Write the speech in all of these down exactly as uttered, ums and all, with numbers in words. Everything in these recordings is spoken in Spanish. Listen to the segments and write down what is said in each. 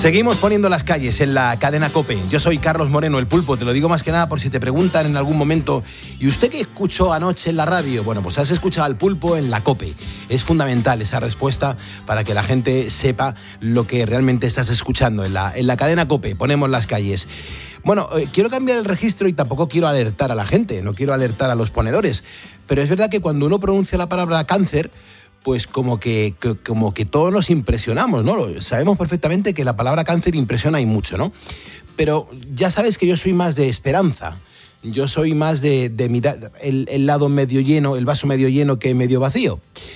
Seguimos poniendo las calles en la cadena COPE. Yo soy Carlos Moreno, el Pulpo. Te lo digo más que nada por si te preguntan en algún momento: ¿y usted qué escuchó anoche en la radio? Bueno, pues has escuchado al Pulpo en la COPE. Es fundamental esa respuesta para que la gente sepa lo que realmente estás escuchando en la, en la cadena COPE. Ponemos las calles. Bueno, eh, quiero cambiar el registro y tampoco quiero alertar a la gente, no quiero alertar a los ponedores. Pero es verdad que cuando uno pronuncia la palabra cáncer, pues como que, que, como que todos nos impresionamos, ¿no? Sabemos perfectamente que la palabra cáncer impresiona y mucho, ¿no? Pero ya sabes que yo soy más de esperanza. Yo soy más de, de mirar el, el lado medio lleno, el vaso medio lleno que medio vacío.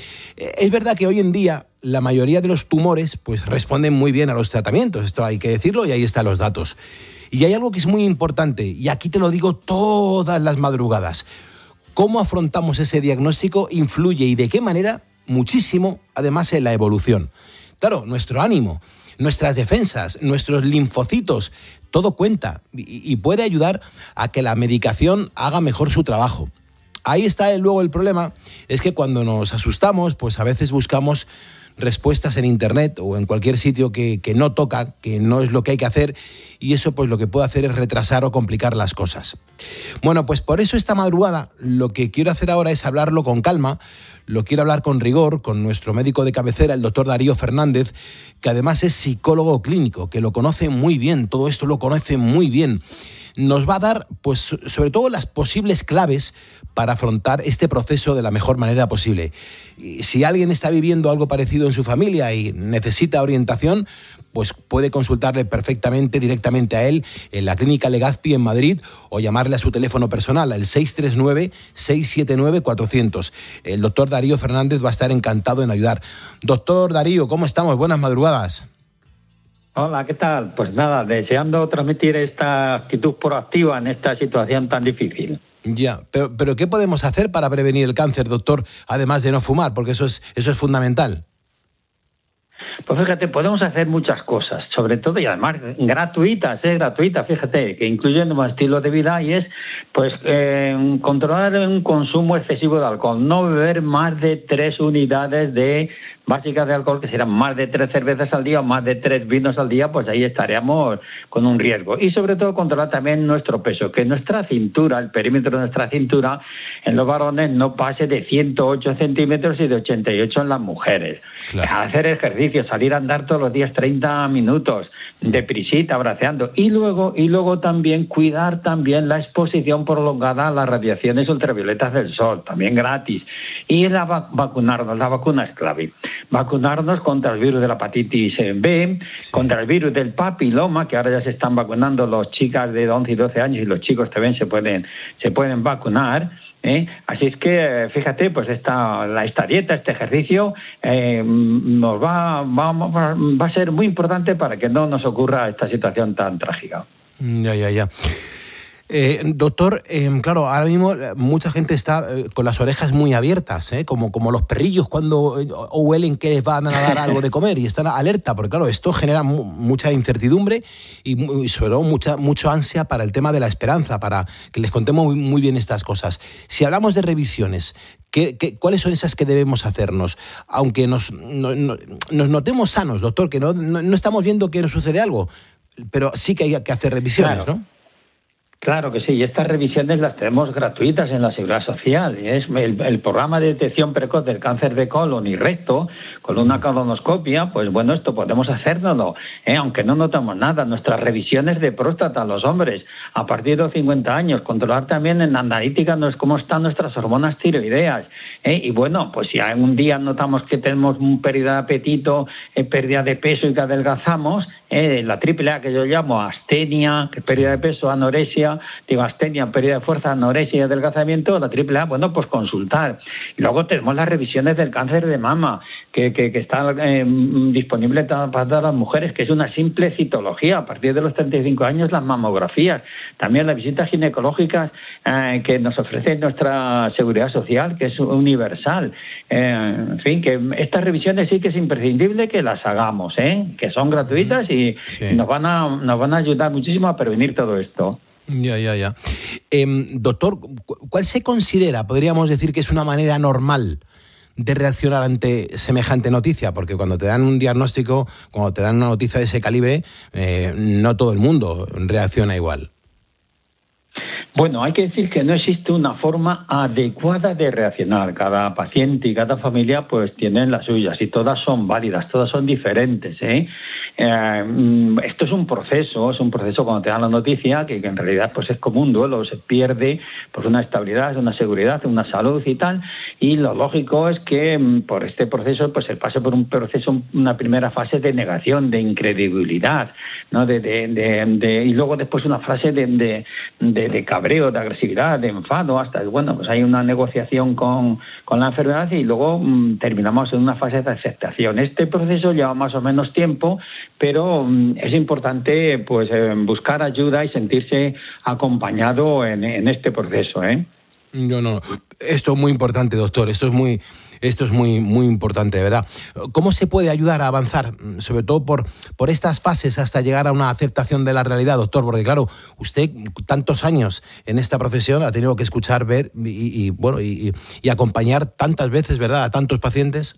Es verdad que hoy en día la mayoría de los tumores pues responden muy bien a los tratamientos, esto hay que decirlo y ahí están los datos. Y hay algo que es muy importante, y aquí te lo digo todas las madrugadas: cómo afrontamos ese diagnóstico influye, y de qué manera, muchísimo, además, en la evolución. Claro, nuestro ánimo, nuestras defensas, nuestros linfocitos, todo cuenta y, y puede ayudar a que la medicación haga mejor su trabajo. Ahí está luego el problema, es que cuando nos asustamos, pues a veces buscamos respuestas en internet o en cualquier sitio que, que no toca, que no es lo que hay que hacer, y eso pues lo que puede hacer es retrasar o complicar las cosas. Bueno, pues por eso esta madrugada lo que quiero hacer ahora es hablarlo con calma, lo quiero hablar con rigor, con nuestro médico de cabecera, el doctor Darío Fernández, que además es psicólogo clínico, que lo conoce muy bien, todo esto lo conoce muy bien. Nos va a dar, pues, sobre todo las posibles claves para afrontar este proceso de la mejor manera posible. Y si alguien está viviendo algo parecido en su familia y necesita orientación, pues puede consultarle perfectamente directamente a él en la Clínica Legazpi en Madrid, o llamarle a su teléfono personal al seis tres nueve, seis siete nueve, cuatrocientos. El doctor Darío Fernández va a estar encantado en ayudar. Doctor Darío, ¿cómo estamos? Buenas madrugadas. Hola, ¿qué tal? Pues nada, deseando transmitir esta actitud proactiva en esta situación tan difícil. Ya, pero, pero ¿qué podemos hacer para prevenir el cáncer, doctor? Además de no fumar, porque eso es, eso es fundamental. Pues fíjate, podemos hacer muchas cosas, sobre todo y además gratuitas, ¿eh? gratuitas, fíjate, que incluyen un estilo de vida, y es pues eh, controlar un consumo excesivo de alcohol, no beber más de tres unidades de básicas de alcohol, que serán más de tres cervezas al día o más de tres vinos al día, pues ahí estaríamos con un riesgo. Y sobre todo controlar también nuestro peso, que nuestra cintura, el perímetro de nuestra cintura en los varones no pase de ciento ocho centímetros y de ochenta y ocho en las mujeres. Claro. Hacer ejercicio, salir a andar todos los días treinta minutos, deprisita, braceando, y luego, y luego también cuidar también la exposición prolongada a las radiaciones ultravioletas del sol, también gratis. Y la vac- vacunarnos, la vacuna es clave. Vacunarnos contra el virus de la hepatitis B, sí. contra el virus del papiloma, que ahora ya se están vacunando las chicas de once y doce años, y los chicos también se pueden, se pueden vacunar. ¿Eh? Así es que, fíjate, pues esta, la, esta dieta, este ejercicio, eh, nos va, va, va a ser muy importante para que no nos ocurra esta situación tan trágica. Ya, ya, ya. Eh, doctor, eh, claro, ahora mismo mucha gente está eh, con las orejas muy abiertas, ¿eh? como, como los perrillos cuando eh, huelen que les van a dar algo de comer, y están alerta, porque claro, esto genera mu- mucha incertidumbre y, y sobre todo mucha, mucha ansia para el tema de la esperanza, para que les contemos muy, muy bien estas cosas. Si hablamos de revisiones, ¿qué, qué, ¿cuáles son esas que debemos hacernos? Aunque nos, no, no, nos notemos sanos, doctor, que no, no, no estamos viendo que nos sucede algo, pero sí que hay que hacer revisiones, claro. ¿no? Claro que sí, y estas revisiones las tenemos gratuitas en la Seguridad Social. Es el, el programa de detección precoz del cáncer de colon y recto, con una colonoscopia, pues bueno, esto podemos hacérnoslo, ¿eh? aunque no notamos nada. Nuestras revisiones de próstata a los hombres, a partir de los cincuenta años, controlar también en analítica cómo están nuestras hormonas tiroideas. ¿eh? Y bueno, pues si un día notamos que tenemos pérdida de apetito, eh, pérdida de peso y que adelgazamos, eh, la triple A que yo llamo astenia, que es pérdida de peso, anorexia, digo, astenia, pérdida de fuerza, anorexia y adelgazamiento, la triple A, bueno, pues consultar. Y luego tenemos las revisiones del cáncer de mama, que, que, que está eh, disponible para todas las mujeres, que es una simple citología. A partir de los treinta y cinco años, las mamografías. También las visitas ginecológicas eh, que nos ofrece nuestra Seguridad Social, que es universal. Eh, en fin, que estas revisiones sí que es imprescindible que las hagamos, ¿eh? que son gratuitas y sí. nos van a, nos van a ayudar muchísimo a prevenir todo esto. Ya, ya, ya. Eh, doctor, ¿cuál se considera, podríamos decir, que es una manera normal de reaccionar ante semejante noticia? Porque cuando te dan un diagnóstico, cuando te dan una noticia de ese calibre, eh, no todo el mundo reacciona igual. Bueno, hay que decir que no existe una forma adecuada de reaccionar. Cada paciente y cada familia pues tienen las suyas y todas son válidas, todas son diferentes, ¿eh? Eh, esto es un proceso, es un proceso cuando te dan la noticia que, que en realidad pues es como un duelo, se pierde pues una estabilidad, una seguridad, una salud y tal, y lo lógico es que por este proceso pues se pase por un proceso, una primera fase de negación, de incredibilidad, ¿no? de, de, de, de, y luego después una fase de, de, de, de cabreo, de agresividad, de enfado, hasta, bueno, pues hay una negociación con, con la enfermedad y luego mmm, terminamos en una fase de aceptación. Este proceso lleva más o menos tiempo, pero mmm, es importante pues eh, buscar ayuda y sentirse acompañado en, en este proceso, ¿eh? No, no, esto es muy importante, doctor, esto es muy... Esto es muy, muy importante, de verdad. ¿Cómo se puede ayudar a avanzar, sobre todo por, por estas fases, hasta llegar a una aceptación de la realidad, doctor? Porque, claro, usted, tantos años en esta profesión, ha tenido que escuchar, ver y, y bueno, y, y acompañar tantas veces, ¿verdad?, a tantos pacientes.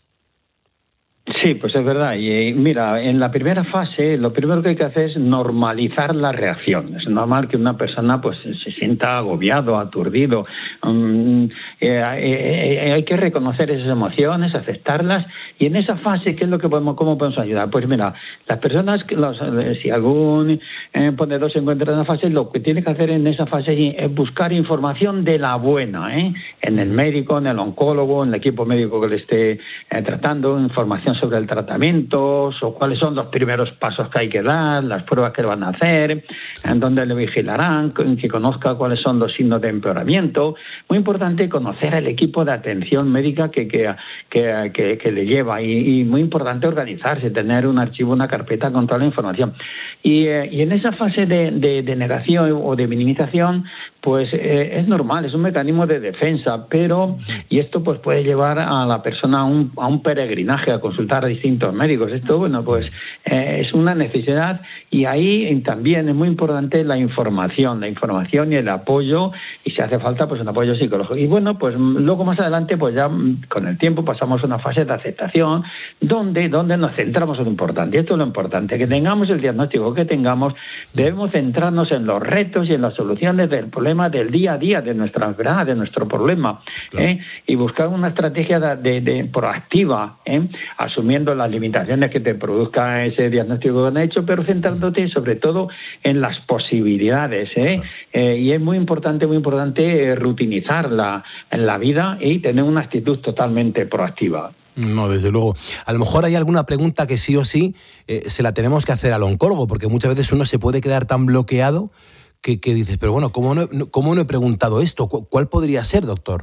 Sí, pues es verdad. Y mira, en la primera fase, lo primero que hay que hacer es normalizar la reacción. Es normal que una persona pues se sienta agobiado, aturdido. Um, eh, eh, hay que reconocer esas emociones, aceptarlas. Y en esa fase, ¿qué es lo que podemos, cómo podemos ayudar? Pues mira, las personas, que los, si algún eh, ponedor se encuentra en esa fase, lo que tiene que hacer en esa fase es buscar información de la buena, ¿eh? En el médico, en el oncólogo, en el equipo médico que le esté eh, tratando, información sobre el tratamiento, o cuáles son los primeros pasos que hay que dar, las pruebas que van a hacer, en dónde le vigilarán, que conozca cuáles son los signos de empeoramiento. Muy importante conocer al equipo de atención médica que, que, que, que, que le lleva y, y muy importante organizarse, tener un archivo, una carpeta con toda la información. Y, eh, y en esa fase de, de, de negación o de minimización, pues eh, es normal, es un mecanismo de defensa, pero, y esto pues puede llevar a la persona a un, a un peregrinaje, a consultar a distintos médicos. Esto, bueno, pues eh, es una necesidad y ahí también es muy importante la información, la información y el apoyo, y si hace falta, pues un apoyo psicológico. Y bueno, pues luego más adelante, pues ya con el tiempo pasamos a una fase de aceptación donde, donde nos centramos en lo importante. Y esto es lo importante, que tengamos el diagnóstico que tengamos, debemos centrarnos en los retos y en las soluciones del problema del día a día, de nuestra enfermedad, de nuestro problema, claro. ¿eh? Y buscar una estrategia de, de, de proactiva, ¿eh? asumiendo las limitaciones que te produzca ese diagnóstico que han hecho, pero centrándote sobre todo en las posibilidades, ¿eh? Eh, y es muy importante, muy importante eh, rutinizar la, la vida y tener una actitud totalmente proactiva. No, desde luego. A lo mejor hay alguna pregunta que sí o sí eh, se la tenemos que hacer al oncólogo, porque muchas veces uno se puede quedar tan bloqueado que, que dices, pero bueno, ¿cómo no, cómo no he preguntado esto? ¿Cuál podría ser, doctor?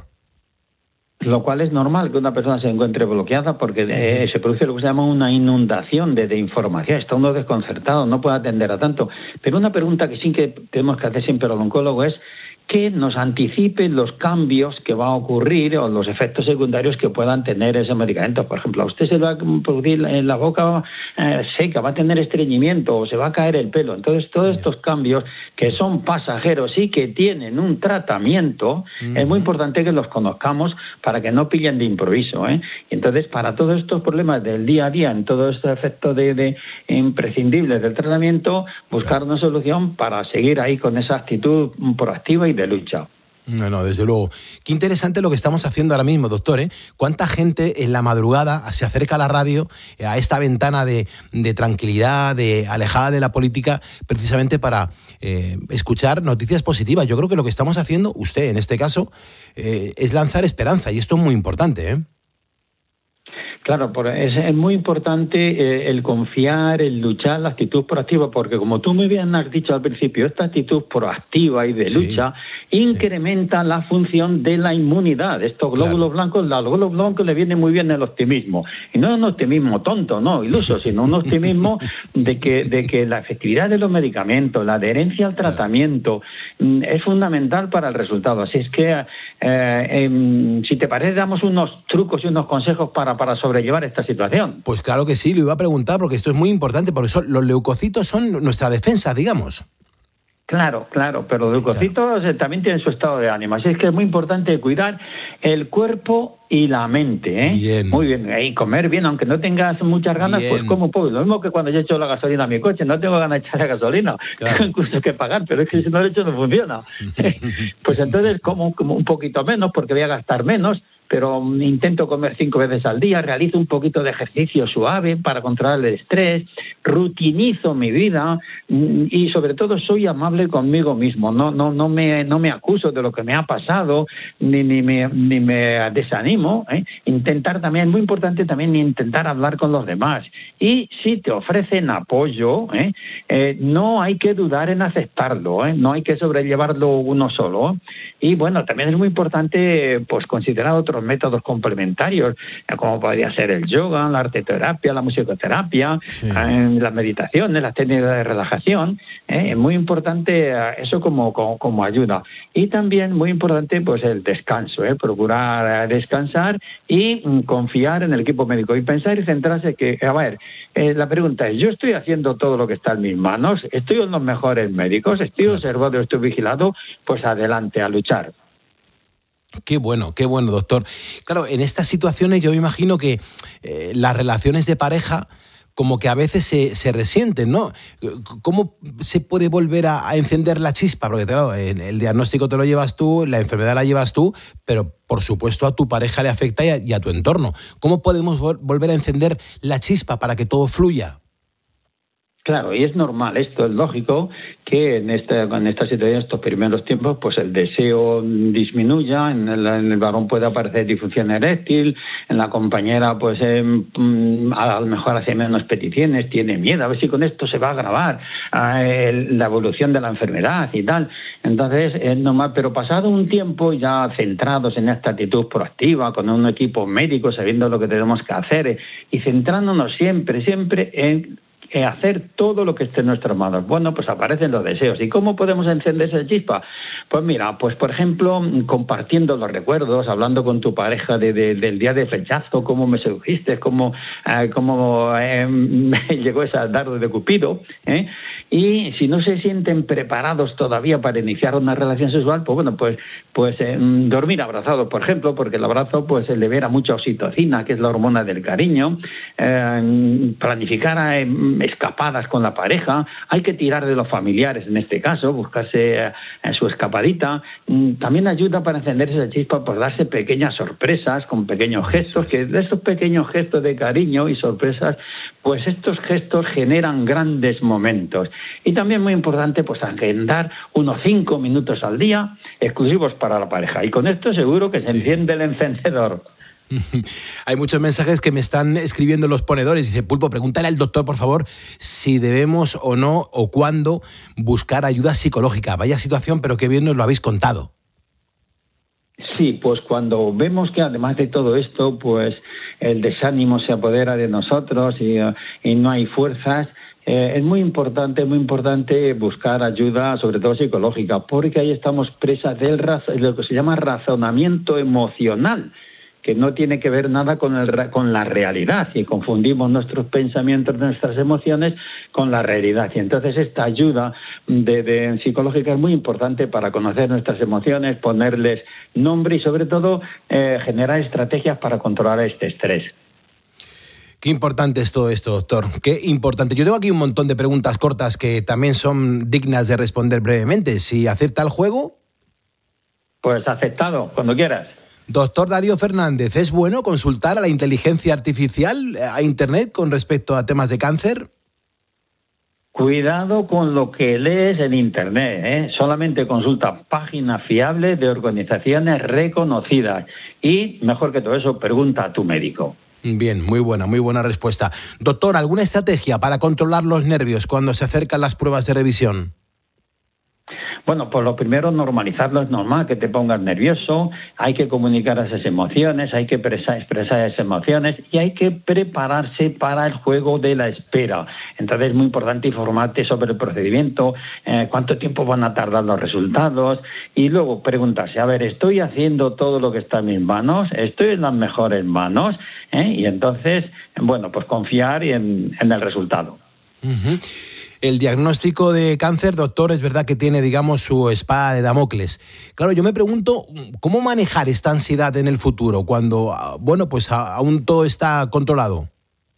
Lo cual es normal que una persona se encuentre bloqueada porque eh, se produce lo que se llama una inundación de, de información. Está uno desconcertado, no puede atender a tanto. Pero una pregunta que sí que tenemos que hacer siempre al oncólogo es que nos anticipe los cambios que va a ocurrir o los efectos secundarios que puedan tener ese medicamento. Por ejemplo, a usted se le va a producir en la boca eh, seca, va a tener estreñimiento o se va a caer el pelo. Entonces, todos estos cambios que son pasajeros y que tienen un tratamiento, uh-huh. es muy importante que los conozcamos para que no pillen de improviso, ¿eh? Y entonces, para todos estos problemas del día a día, en todo este efecto de, de imprescindibles del tratamiento, buscar una solución para seguir ahí con esa actitud proactiva y de lucha. No, no, desde luego. Qué interesante lo que estamos haciendo ahora mismo, doctor, ¿eh? Cuánta gente en la madrugada se acerca a la radio, a esta ventana de, de tranquilidad, de alejada de la política, precisamente para eh, escuchar noticias positivas. Yo creo que lo que estamos haciendo, usted en este caso, eh, es lanzar esperanza, y esto es muy importante, ¿eh? Claro, es, es muy importante eh, el confiar, el luchar, la actitud proactiva, porque como tú muy bien has dicho al principio, esta actitud proactiva y de sí, lucha incrementa sí. la función de la inmunidad. Estos glóbulos claro. blancos, a los glóbulos blancos le viene muy bien el optimismo. Y no es un optimismo tonto, no, iluso, sino un optimismo de que, de que la efectividad de los medicamentos, la adherencia al tratamiento, claro. es fundamental para el resultado. Así es que, eh, eh, si te parece, damos unos trucos y unos consejos para, para sobre llevar esta situación. Pues claro que sí, lo iba a preguntar porque esto es muy importante, porque son, los leucocitos son nuestra defensa, digamos. Claro, claro, pero los glucocitos claro. también tienen su estado de ánimo. Así es que es muy importante cuidar el cuerpo y la mente, ¿eh? Bien. Muy bien, y comer bien, aunque no tengas muchas ganas, bien. Pues como puedo. Lo mismo que cuando yo echo la gasolina a mi coche, no tengo ganas de echar la gasolina, claro. Tengo incluso que pagar, pero es que si no lo echo no funciona. Pues entonces como, como un poquito menos, porque voy a gastar menos, pero intento comer cinco veces al día, realizo un poquito de ejercicio suave para controlar el estrés, rutinizo mi vida y sobre todo soy amable conmigo mismo, no, no, no, me, no me acuso de lo que me ha pasado, ni, ni, me, ni me desanimo, ¿eh? Intentar también, muy importante también intentar hablar con los demás. Y si te ofrecen apoyo, ¿eh? Eh, no hay que dudar en aceptarlo, ¿eh? No hay que sobrellevarlo uno solo. Y bueno, también es muy importante pues considerar otros métodos complementarios, como podría ser el yoga, la arteterapia, la musicoterapia, sí. eh, las meditaciones, las técnicas de relajación. Eh, es muy importante eso como, como, como ayuda. Y también muy importante pues el descanso, eh, procurar descansar y mm, confiar en el equipo médico y pensar y centrarse que, a ver, eh, la pregunta es, ¿yo estoy haciendo todo lo que está en mis manos? ¿Estoy en los mejores médicos? ¿Estoy observado, estoy vigilado? Pues adelante, a luchar. Qué bueno, qué bueno, doctor. Claro, en estas situaciones yo me imagino que eh, las relaciones de pareja como que a veces se, se resienten, ¿no? ¿Cómo se puede volver a, a encender la chispa? Porque claro, el diagnóstico te lo llevas tú, la enfermedad la llevas tú, pero por supuesto a tu pareja le afecta y a, y a tu entorno. ¿Cómo podemos vol- volver a encender la chispa para que todo fluya? Claro, y es normal, esto es lógico, que en esta, en esta situación, estos primeros tiempos, pues el deseo disminuya, en el, en el varón puede aparecer disfunción eréctil, en la compañera pues eh, a lo mejor hace menos peticiones, tiene miedo, a ver si con esto se va a agravar eh, la evolución de la enfermedad y tal. Entonces es normal, pero pasado un tiempo ya centrados en esta actitud proactiva, con un equipo médico, sabiendo lo que tenemos que hacer eh, y centrándonos siempre, siempre en hacer todo lo que esté en nuestras manos. Bueno, pues aparecen los deseos. ¿Y cómo podemos encender esa chispa? Pues mira, pues por ejemplo, compartiendo los recuerdos, hablando con tu pareja de, de, del día de flechazo, cómo me sedujiste, cómo, eh, cómo eh, me llegó esa dardo de Cupido, ¿eh? Y si no se sienten preparados todavía para iniciar una relación sexual, pues bueno, pues, pues eh, dormir abrazados, por ejemplo, porque el abrazo pues libera mucha oxitocina, que es la hormona del cariño, eh, planificar eh, escapadas con la pareja, hay que tirar de los familiares en este caso, buscarse eh, su escapadita, también ayuda para encender esa chispa por darse pequeñas sorpresas con pequeños gestos, que de esos pequeños gestos de cariño y sorpresas, pues estos gestos generan grandes momentos. Y también muy importante pues agendar unos cinco minutos al día exclusivos para la pareja, y con esto seguro que se sí. enciende el encendedor. Hay muchos mensajes que me están escribiendo los ponedores. Dice, Pulpo, pregúntale al doctor, por favor, si debemos o no, o cuándo, buscar ayuda psicológica. Vaya situación, pero qué bien nos lo habéis contado. Sí, pues cuando vemos que además de todo esto, pues el desánimo se apodera de nosotros y, y no hay fuerzas, eh, es muy importante, muy importante buscar ayuda, sobre todo psicológica, porque ahí estamos presas del raz- lo que se llama razonamiento emocional, que no tiene que ver nada con, el, con la realidad, y confundimos nuestros pensamientos, nuestras emociones con la realidad. Y entonces esta ayuda de, de psicológica es muy importante para conocer nuestras emociones, ponerles nombre y sobre todo eh, generar estrategias para controlar este estrés. Qué importante es todo esto, doctor. Qué importante. Yo tengo aquí un montón de preguntas cortas que también son dignas de responder brevemente. Si acepta el juego. Pues aceptado, cuando quieras. Doctor Darío Fernández, ¿es bueno consultar a la inteligencia artificial, a Internet, con respecto a temas de cáncer? Cuidado con lo que lees en Internet, ¿eh? Solamente consulta páginas fiables de organizaciones reconocidas. Y, mejor que todo eso, pregunta a tu médico. Bien, muy buena, muy buena respuesta. Doctor, ¿alguna estrategia para controlar los nervios cuando se acercan las pruebas de revisión? Bueno, pues lo primero, normalizarlo. Es normal que te pongas nervioso, hay que comunicar esas emociones, hay que expresar, expresar esas emociones y hay que prepararse para el juego de la espera. Entonces es muy importante informarte sobre el procedimiento, eh, cuánto tiempo van a tardar los resultados y luego preguntarse, a ver, ¿estoy haciendo todo lo que está en mis manos? ¿Estoy en las mejores manos? ¿Eh? Y entonces, bueno, pues confiar en, en el resultado. Uh-huh. el diagnóstico de cáncer, doctor, es verdad que tiene, digamos, su espada de Damocles. Claro, yo me pregunto, ¿cómo manejar esta ansiedad en el futuro cuando, bueno, pues aún todo está controlado?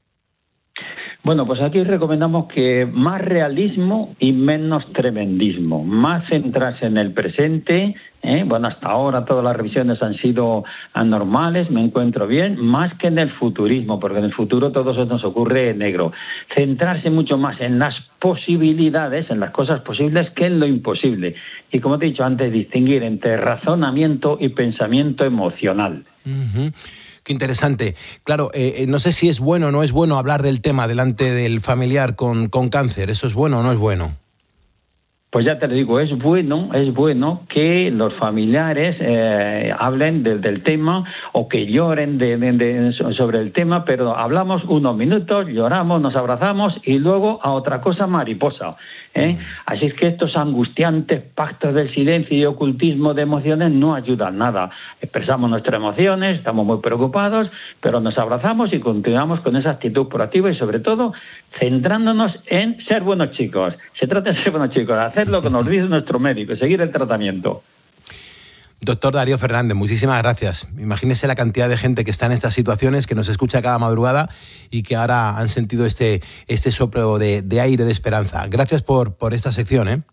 Bueno, pues aquí recomendamos que más realismo y menos tremendismo, más centrarse en el presente. ¿eh? Bueno, hasta ahora todas las revisiones han sido anormales, me encuentro bien, más que en el futurismo, porque en el futuro todo eso nos ocurre negro. Centrarse mucho más en las posibilidades, en las cosas posibles, que en lo imposible. Y como te he dicho antes, distinguir entre razonamiento y pensamiento emocional. Uh-huh. Qué interesante. Claro, eh, no sé si es bueno o no es bueno hablar del tema delante del familiar con, con cáncer. ¿Eso es bueno o no es bueno? Pues ya te lo digo, es bueno, es bueno que los familiares eh, hablen de, del tema o que lloren de, de, de, sobre el tema, pero hablamos unos minutos, lloramos, nos abrazamos y luego a otra cosa mariposa. ¿eh? Mm. Así es que estos angustiantes pactos del silencio y ocultismo de emociones no ayudan nada. Expresamos nuestras emociones, estamos muy preocupados, pero nos abrazamos y continuamos con esa actitud proactiva y sobre todo centrándonos en ser buenos chicos. Se trata de ser buenos chicos, hacer lo que nos dice nuestro médico y seguir el tratamiento. Doctor Darío Fernández, muchísimas gracias. Imagínese la cantidad de gente que está en estas situaciones, que nos escucha cada madrugada y que ahora han sentido este, este soplo de, de aire de esperanza. Gracias por, por esta sección, ¿eh?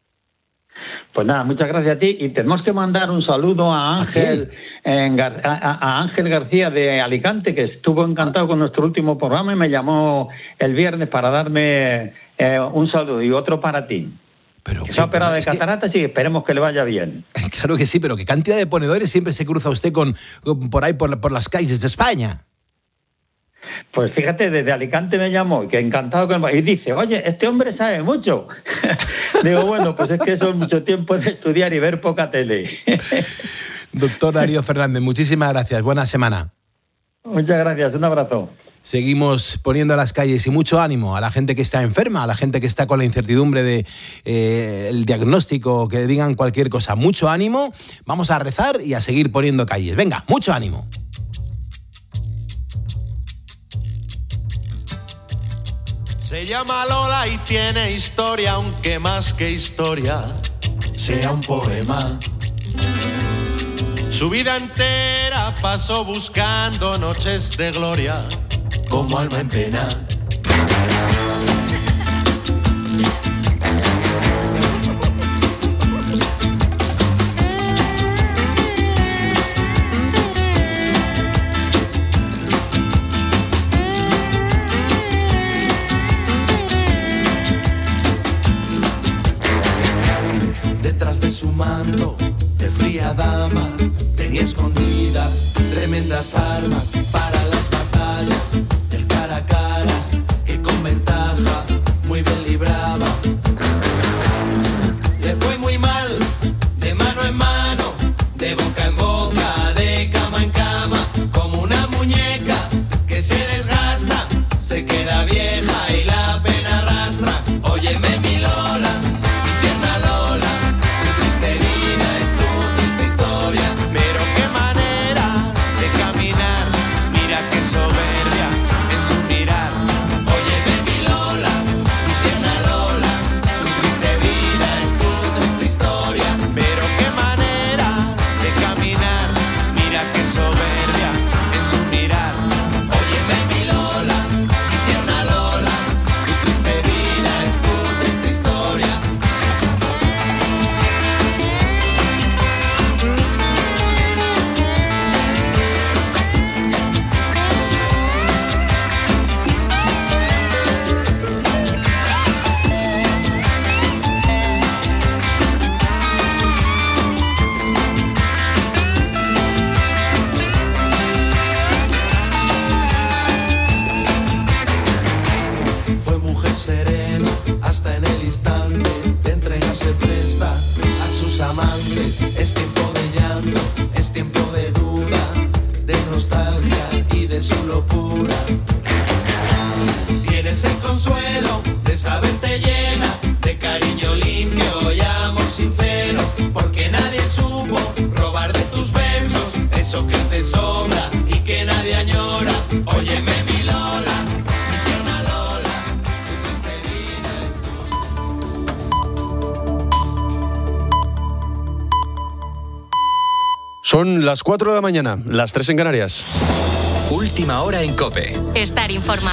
Pues nada, muchas gracias a ti y tenemos que mandar un saludo a Ángel, en, a, a Ángel García de Alicante, que estuvo encantado con nuestro último programa y me llamó el viernes para darme eh, un saludo y otro para ti. Pero, se ha operado de cataratas que... y esperemos que le vaya bien. Claro que sí, pero qué cantidad de ponedores siempre se cruza usted con, con por ahí, por, por las calles de España. Pues fíjate, desde Alicante me llamó, que encantado con y dice, oye, este hombre sabe mucho. Digo, bueno, pues es que eso es mucho tiempo de estudiar y ver poca tele. Doctor Darío Fernández, muchísimas gracias, buena semana. Muchas gracias, un abrazo. Seguimos poniendo a las calles y mucho ánimo a la gente que está enferma, a la gente que está con la incertidumbre de eh, el diagnóstico, que le digan cualquier cosa. Mucho ánimo, vamos a rezar y a seguir poniendo calles. Venga, mucho ánimo. Se llama Lola y tiene historia, aunque más que historia sea un poema. Su vida entera pasó buscando noches de gloria, como alma en pena. Detrás de su manto de fría dama tenía escondidas tremendas armas para las batallas del cara a cara, que con ventaja muy bien libraba. Le fue muy mal, de mano en mano, de boca en boca, de cama en cama, como una muñeca que se desgasta, se queda vieja y la pena arrastra. Óyeme mi Lola, mi tierna Lola, tu triste vida es tu triste historia, pero qué manera de caminar, mira qué soberbia en su mirar. Óyeme mi Lola, mi tierna Lola, tu triste vida es tu triste historia, pero qué manera de caminar, mira qué soberbia en su mirar. Óyeme mi Lola, mi tierna Lola, tu triste vida es tu triste historia. Fue mujer serena hasta en el instante de entregarse presta a sus amantes. Es tiempo de llanto, es tiempo de duda, de nostalgia y de su locura. Tienes el consuelo de saberte llena de cariño limpio y amor sincero, porque nadie supo robar de tus besos eso que te sobra y que nadie añora. Óyeme mi Lola, mi tierna Lola, tu triste vida. Son las cuatro de la mañana, las tres en Canarias. Última hora en COPE. Estar informado.